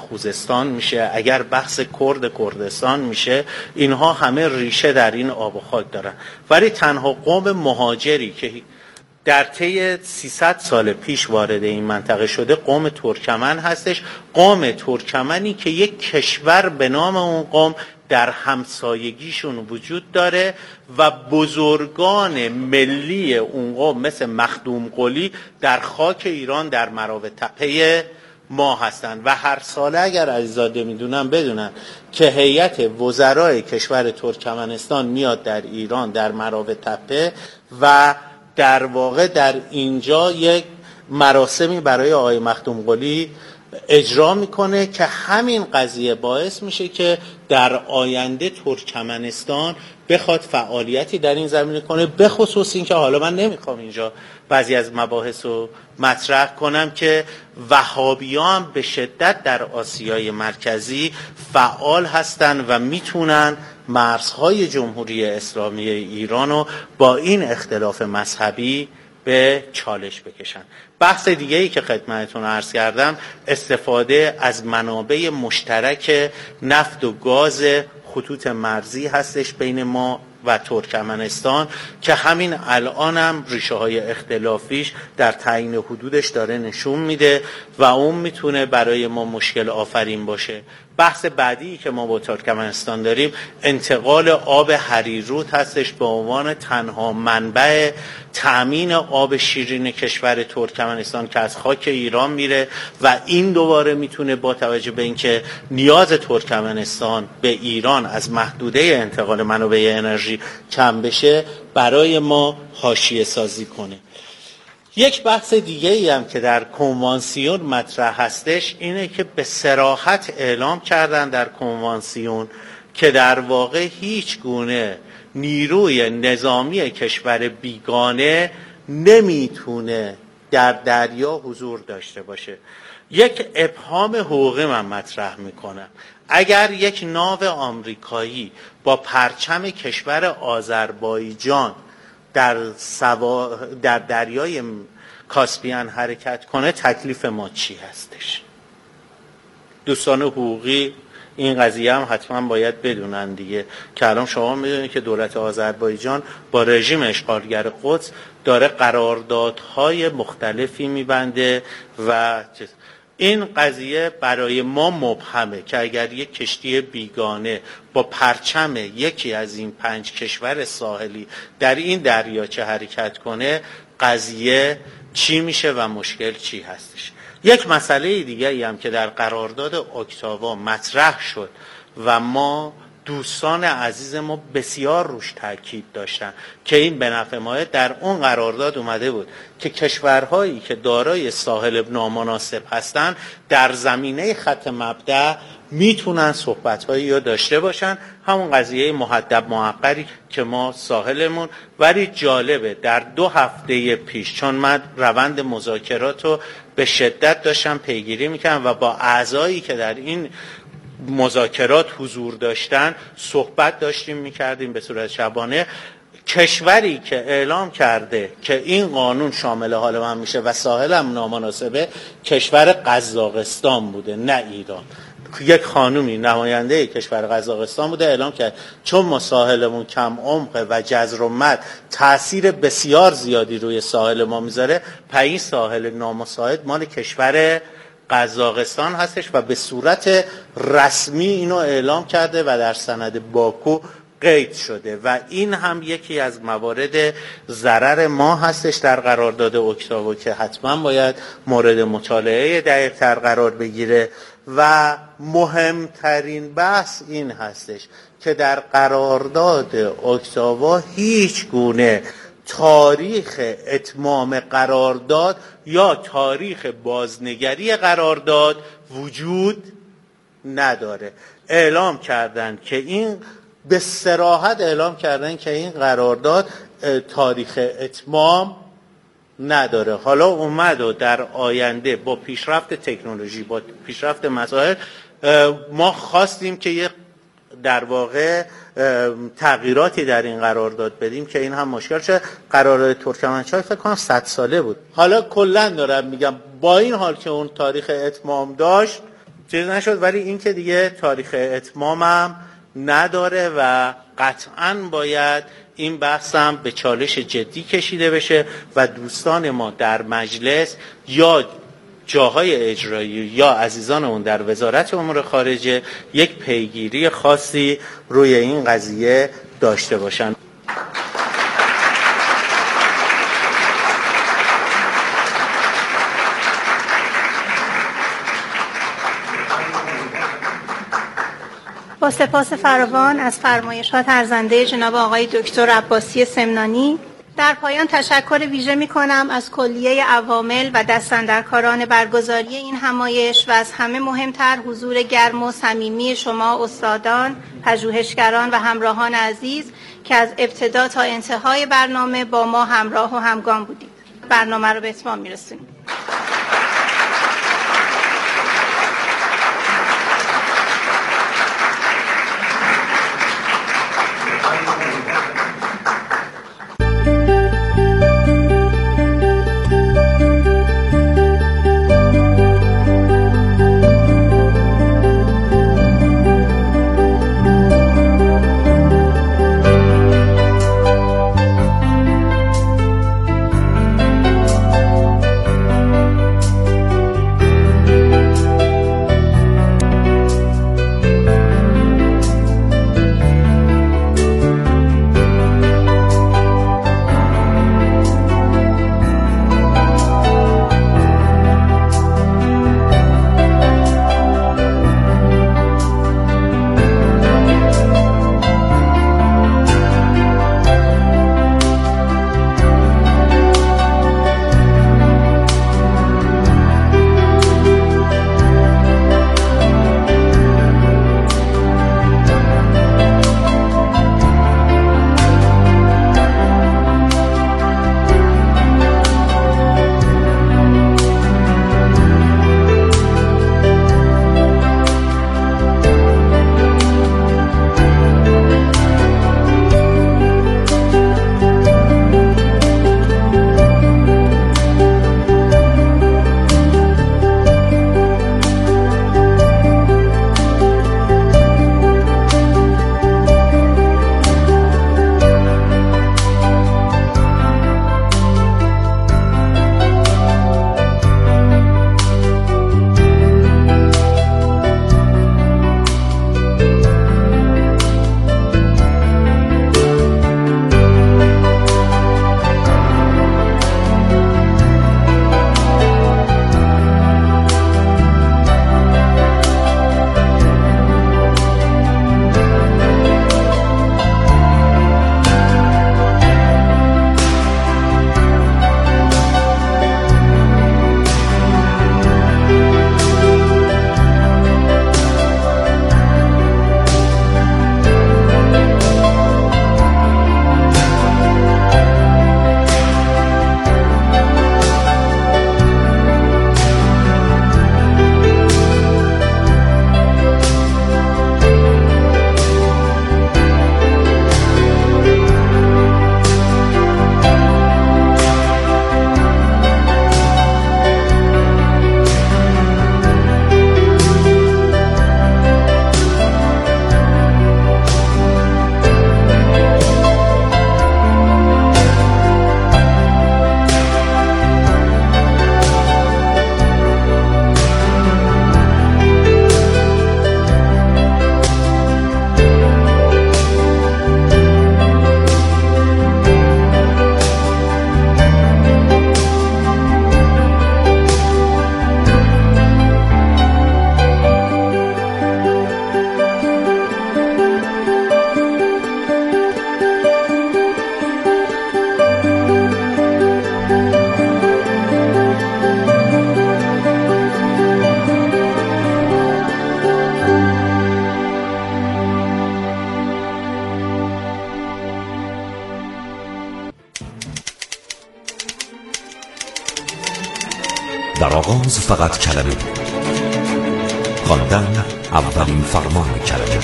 خوزستان میشه، اگر بحث کردستان میشه، اینها همه ریشه در این آب و خاک دارن. ولی تنها قوم مهاجری که در طی 300 سال پیش وارد این منطقه شده قوم ترکمن هستش. قوم ترکمنی که یک کشور به نام اون قوم در همسایگیشون وجود داره و بزرگان ملی اون قوم مثل مخدوم قلی در خاک ایران در مراو تپه ما هستند و هر ساله اگر عزیزاده میدونن بدونن که هیئت وزرای کشور ترکمنستان میاد در ایران در مراو تپه و در واقع در اینجا یک مراسمی برای آقای مخدوم قلی اجرا میکنه که همین قضیه باعث میشه که در آینده ترکمنستان بخواد فعالیتی در این زمینه کنه. به خصوص این که حالا من نمیخوام اینجا بعضی از مباحث رو مطرح کنم که وهابیان به شدت در آسیای مرکزی فعال هستند و میتونن مرزهای جمهوری اسلامی ایران رو با این اختلاف مذهبی به چالش بکشن. بحث دیگه‌ای که خدمتتون عرض کردم استفاده از منابع مشترک نفت و گاز خطوط مرزی هستش بین ما و ترکمنستان که همین الان هم ریشه های اختلافیش در تعیین حدودش داره نشون میده و اون میتونه برای ما مشکل آفرین باشه. بحث بعدی که ما با ترکمنستان داریم انتقال آب هریرود هستش به عنوان تنها منبع تأمین آب شیرین کشور ترکمنستان که از خاک ایران میره و این دوباره میتونه با توجه به اینکه نیاز ترکمنستان به ایران از محدوده انتقال منابع انرژی کم بشه برای ما حاشیه سازی کنه. یک بحث دیگه ای هم که در کنوانسیون مطرح هستش اینه که به صراحت اعلام کردن در کنوانسیون که در واقع هیچ گونه نیروی نظامی کشور بیگانه نمیتونه در دریا حضور داشته باشه. یک ابهام حقوقی من مطرح میکنم. اگر یک ناو آمریکایی با پرچم کشور آذربایجان در دریای کاسپیان حرکت کنه تکلیف ما چی هستش؟ دوستان حقوقی این قضیه هم حتما باید بدونن دیگه که الان شما میدونید که دولت آذربایجان با رژیم اشغالگر قدس داره قراردادهای مختلفی میبنده و این قضیه برای ما مبهمه که اگر یک کشتی بیگانه با پرچم یکی از این 5 کشور ساحلی در این دریاچه حرکت کنه قضیه چی میشه و مشکل چی هستش. یک مسئله دیگه ای هم که در قرارداد اکتاوا مطرح شد و ما دوستان عزیز ما بسیار روش تاکید داشتن که این به نفع ما در اون قرارداد اومده بود که کشورهایی که دارای ساحل نامناسب هستن در زمینه خط مبدأ میتونن صحبت‌هایی رو داشته باشن، همون قضیه مهدب معقری که ما ساحلمون. ولی جالبه در 2 هفته پیش چون من روند مذاکرات رو به شدت داشتم پیگیری میکنم و با اعضایی که در این مذاکرات حضور داشتن صحبت داشتیم میکردیم به صورت شبانه. کشوری که اعلام کرده که این قانون شامل حال من میشه و ساحل هم نامناسبه کشور قزاقستان بوده نه ایران. یک خانومی نماینده کشور قزاقستان بوده اعلام کرد چون ما ساحلمون کم عمقه و جزر و مد تأثیر بسیار زیادی روی ساحل ما میذاره، این ساحل نامساعد مال کشور قزاقستان هستش و به صورت رسمی اینو اعلام کرده و در سند باکو قید شده و این هم یکی از موارد ضرر ما هستش در قرارداد اکتاوا که حتما باید مورد مطالعه دقیق تر قرار بگیره. و مهمترین بحث این هستش که در قرارداد اکتاوا هیچ گونه تاریخ اتمام قرارداد یا تاریخ بازنگری قرارداد وجود نداره. اعلام کردن که این به صراحت اعلام کردن که این قرارداد تاریخ اتمام نداره. حالا اومد و در آینده با پیشرفت تکنولوژی با پیشرفت مسائل ما خواستیم که یک در واقع تغییراتی در این قرارداد بدیم که این هم مشکل شد. قرارداد ترکمنچای فکر کنم 100 ساله بود. حالا کلا دارم میگم با این حال که اون تاریخ اتمام داشت چیز نشد، ولی این که دیگه تاریخ اتمامم نداره و قطعاً باید این بحثم به چالش جدی کشیده بشه و دوستان ما در مجلس یا جاهای اجرایی یا عزیزانمون در وزارت امور خارجه یک پیگیری خاصی روی این قضیه داشته باشن. با سپاس فراوان از فرمایشات ارزنده جناب آقای دکتر عباسی سمنانی، در پایان تشکر ویژه می‌کنم از کلیه عوامل و دستاندرکاران برگزاری این همایش و از همه مهمتر حضور گرم و صمیمی شما استادان، پژوهشگران و همراهان عزیز که از ابتدا تا انتهای برنامه با ما همراه و همگام بودید. برنامه رو به اتمام می‌رسونیم. در آغاز فقط کلمه، خواندن اولین فرمان کلمه،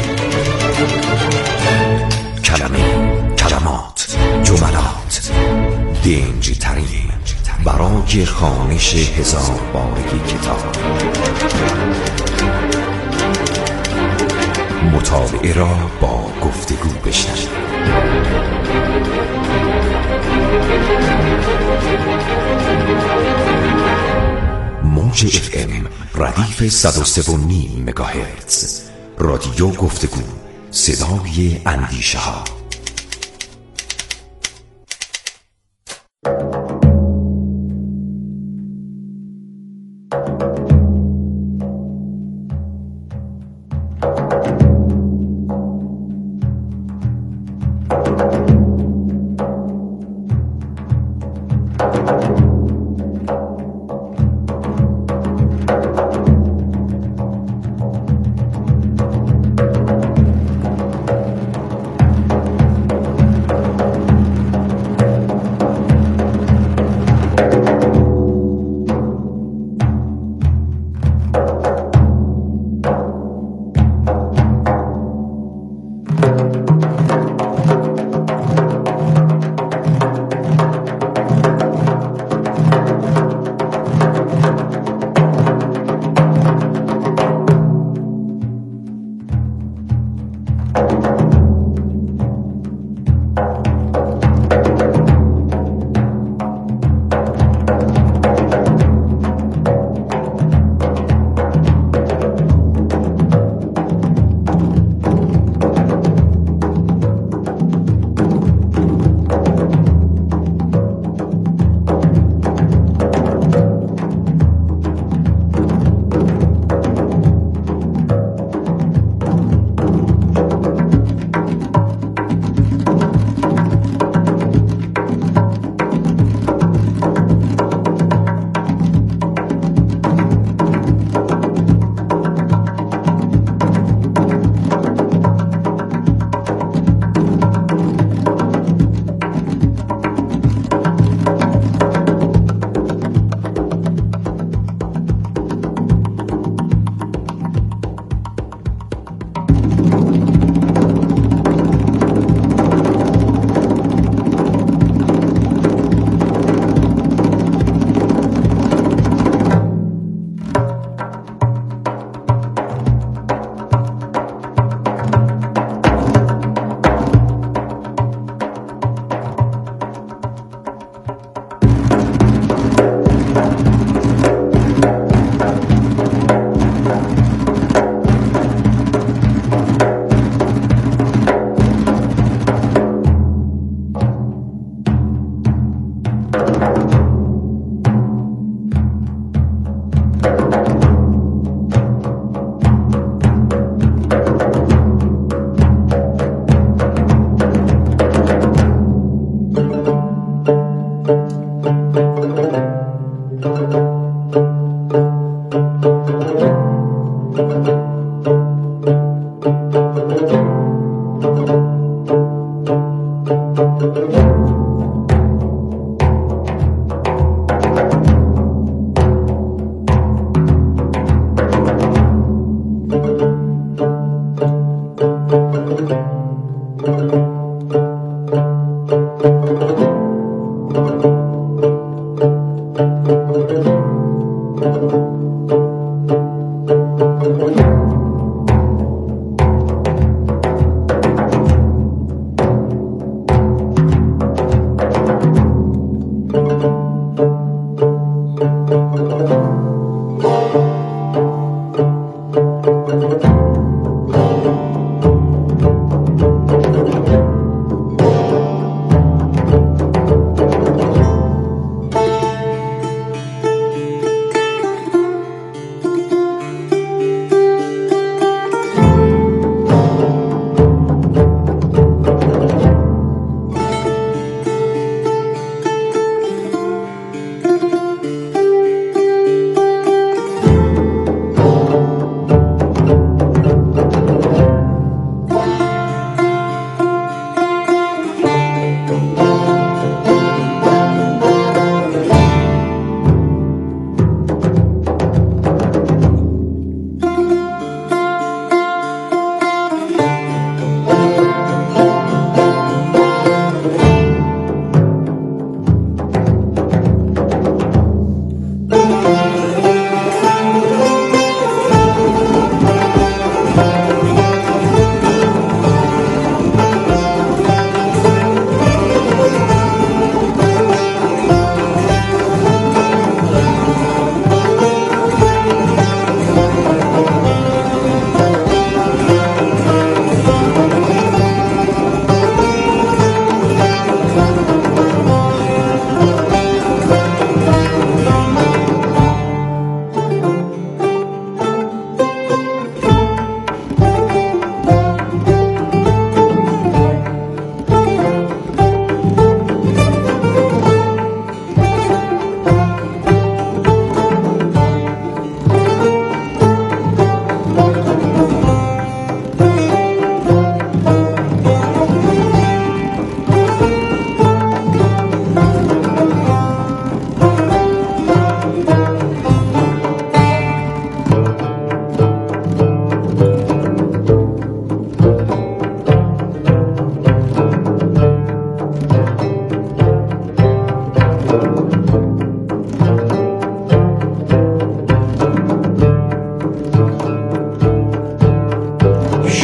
کلمه، کلمات، جملات، دنج ترین برای خوانش 1000 بارگی کتاب. مطالعه را با گفتگو بشنوید. موج FM ردیف 103.9 مگاهرتز، رادیو گفتگو، صدای اندیشه ها.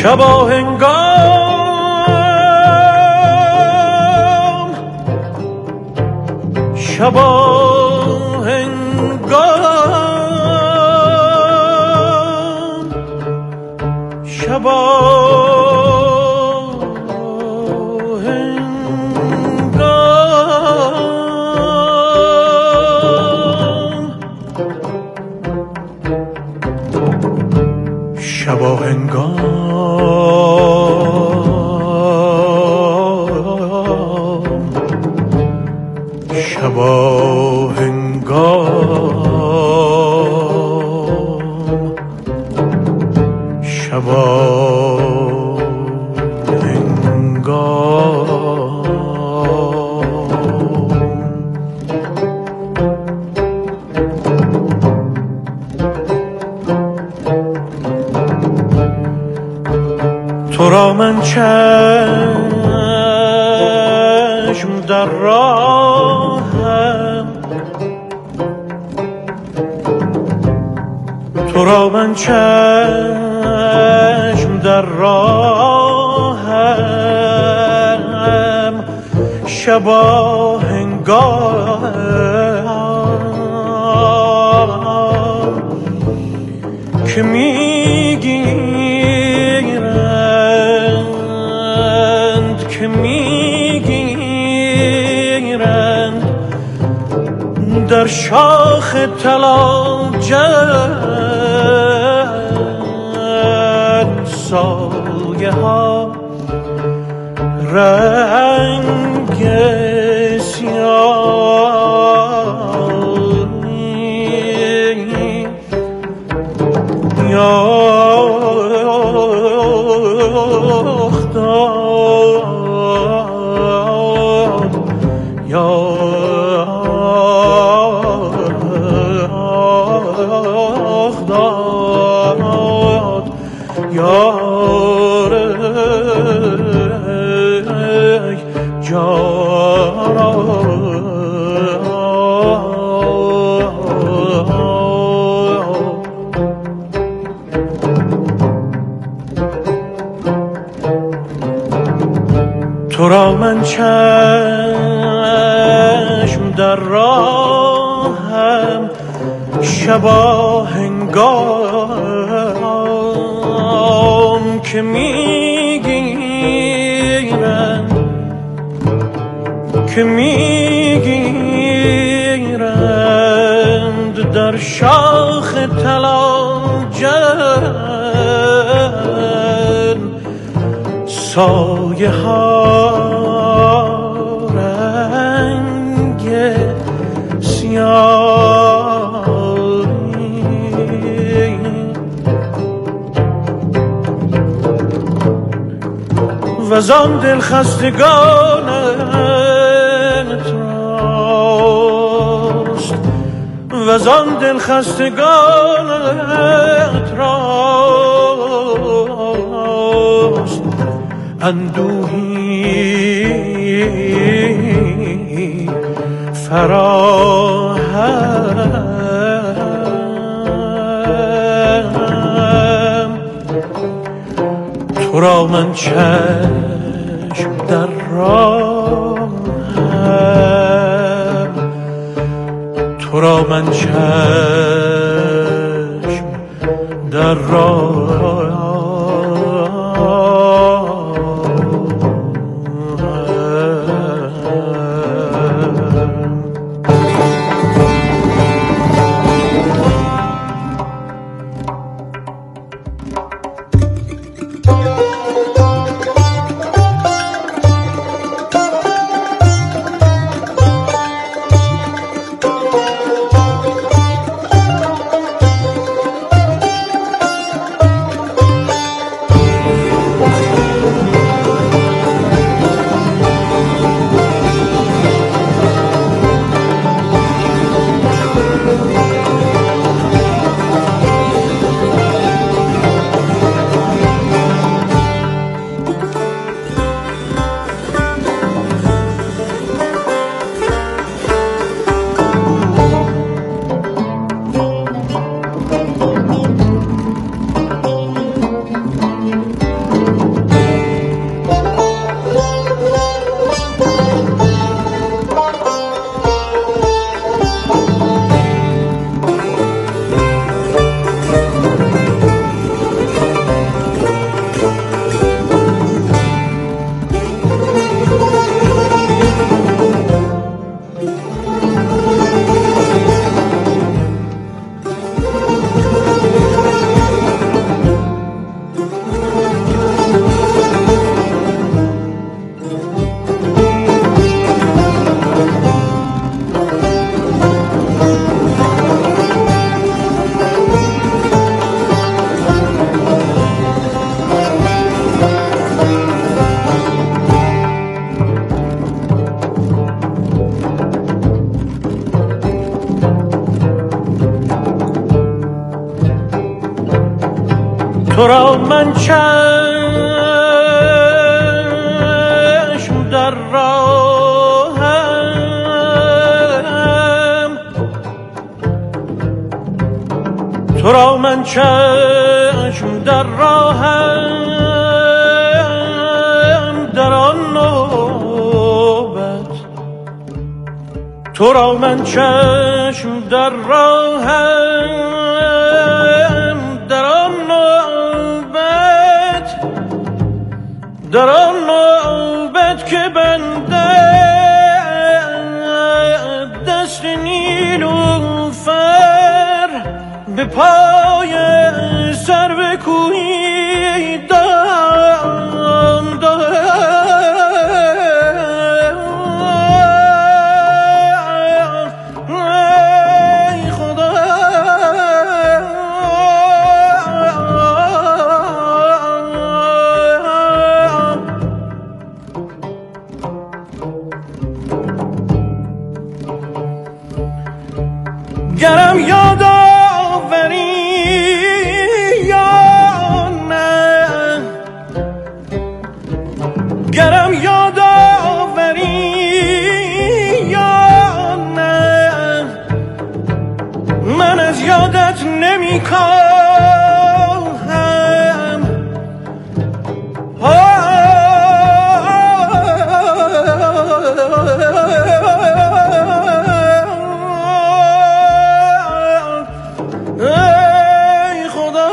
شبا هنگام شبا هنگام شبا شبا هنگام شبا هنگام شبا تو را من چشم در راهم تو را من چشم در راهم شبا هنگام که میگیرند در شاخ طلاجت سایه ها رنگ سیاهی تو را من چشم در راهم شبا هنگام که میگیرند در شاخ طلاجت سایه ها رنگ سیاهی و زان دل خستگانت راست و زان دل خستگانت راست اندوهی فراهم تو را من چشم در راهم تو را من چشم در راهم تو را من چشم در راهم، تو را من چشم در راهم، در آن نوبت تو را من چشم در راهم، در آن نوبت، در آن نوبت که بنده دست نیلوفر به پای سرو کوهی دام دام. ای خدا گرم یاد آوری یا نه، گرم یاد آوری یا نه، من از یادت نمی کاهم. ای خدا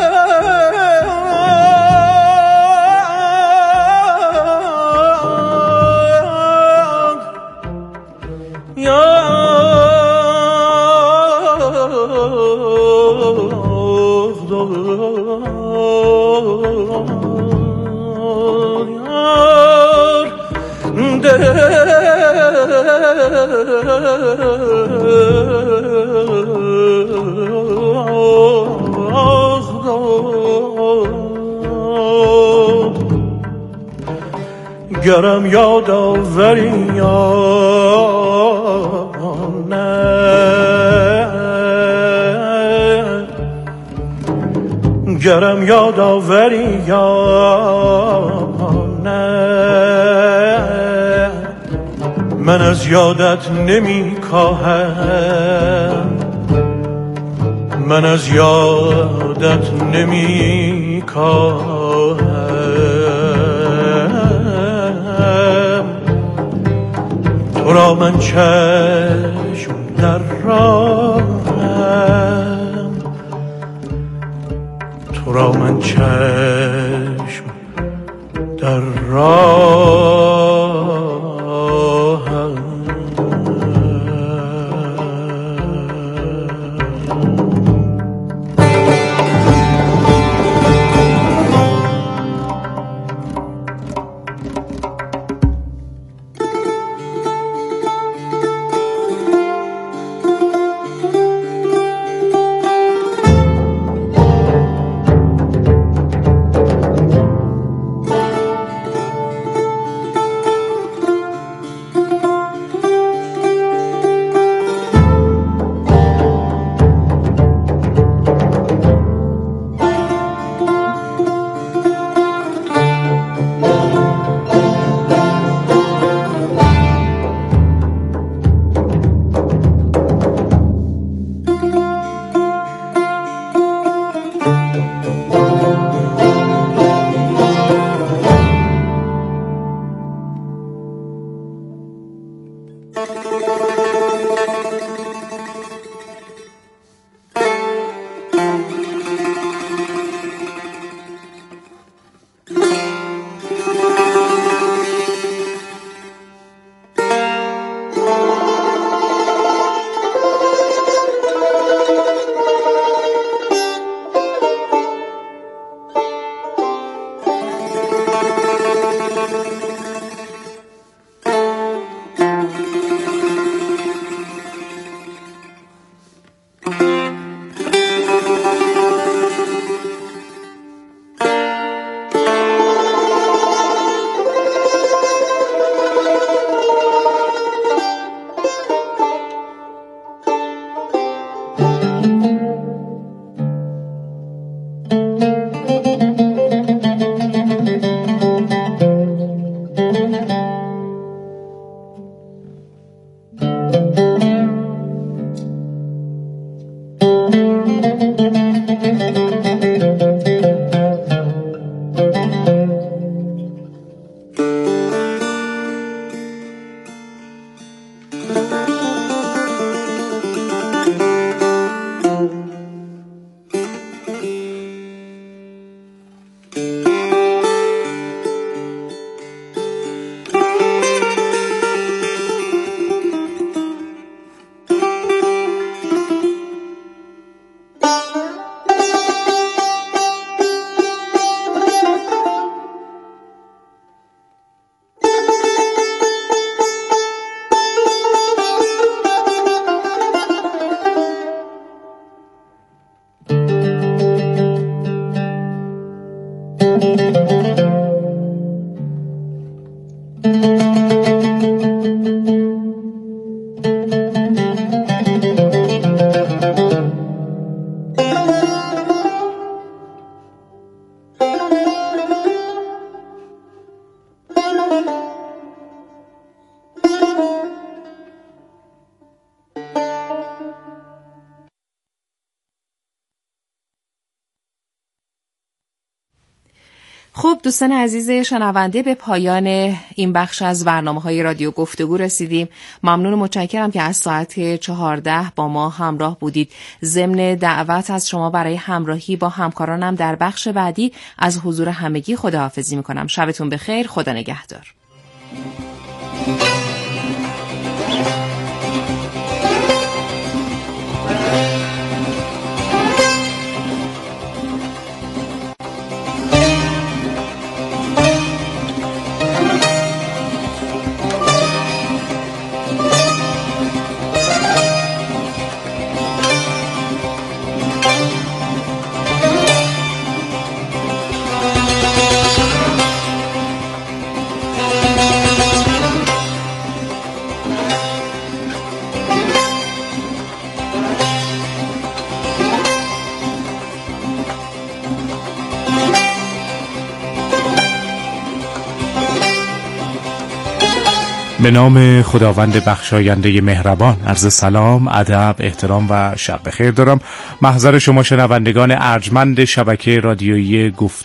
یا گرم یاد آوری یا نه، گرم یاد آوری یا نه، من از یادت نمی کاهم، من از یادت نمی کاهم. تو را من چشم در راهم، تو را من چشم در راهم. خب دوستان عزیز شنونده، به پایان این بخش از برنامه‌های رادیو گفتگو رسیدیم. ممنون و متشکرم که از ساعت 14 با ما همراه بودید. ضمن دعوت از شما برای همراهی با همکارانم در بخش بعدی از حضور همگی خداحافظی می‌کنم. شبتون بخیر، خدا نگهدار. به نام خداوند بخشاینده مهربان عرض سلام، ادب، احترام و شب بخیر دارم. محضر شما شنوندگان ارجمند شبکه رادیویی گفتگو